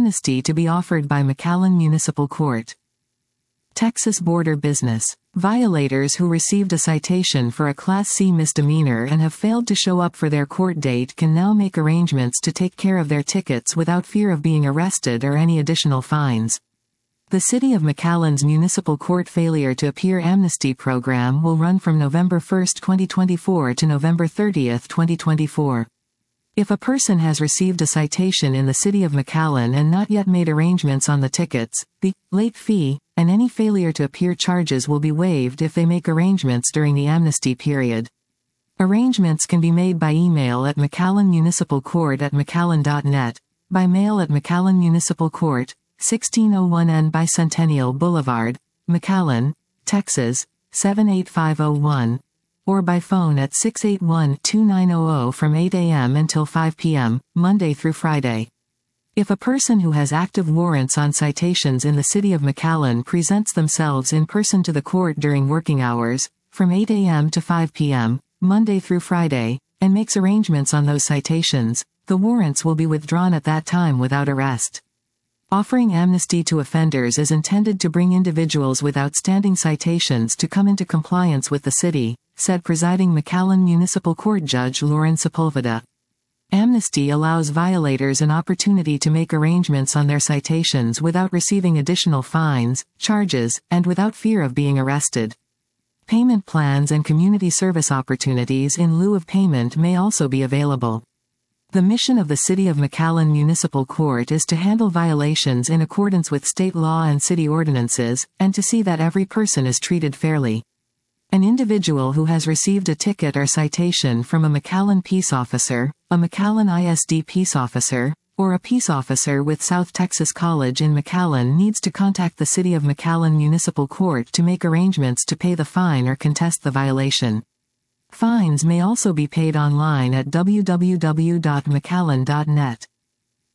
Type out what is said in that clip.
Amnesty to be offered by McAllen Municipal Court. Texas Border Business. Violators who received a citation for a Class C misdemeanor and have failed to show up for their court date can now make arrangements to take care of their tickets without fear of being arrested or any additional fines. The City of McAllen's Municipal Court Failure to Appear Amnesty Program will run from November 1, 2024 to November 30, 2024. If a person has received a citation in the City of McAllen and not yet made arrangements on the tickets, the late fee, and any failure to appear charges will be waived if they make arrangements during the amnesty period. Arrangements can be made by email at mcallenmunicipalcourt@mcallen.net, by mail at McAllen Municipal Court, 1601 N Bicentennial Boulevard, McAllen, Texas, 78501, or by phone at 681-2900 from 8 a.m. until 5 p.m., Monday through Friday. If a person who has active warrants on citations in the City of McAllen presents themselves in person to the court during working hours, from 8 a.m. to 5 p.m., Monday through Friday, and makes arrangements on those citations, the warrants will be withdrawn at that time without arrest. Offering amnesty to offenders is intended to bring individuals with outstanding citations to come into compliance with the city, said presiding McAllen Municipal Court Judge Lauren Sepulveda. Amnesty allows violators an opportunity to make arrangements on their citations without receiving additional fines, charges, and without fear of being arrested. Payment plans and community service opportunities in lieu of payment may also be available. The mission of the City of McAllen Municipal Court is to handle violations in accordance with state law and city ordinances, and to see that every person is treated fairly. An individual who has received a ticket or citation from a McAllen peace officer, a McAllen ISD peace officer, or a peace officer with South Texas College in McAllen needs to contact the City of McAllen Municipal Court to make arrangements to pay the fine or contest the violation. Fines may also be paid online at www.mcallen.net.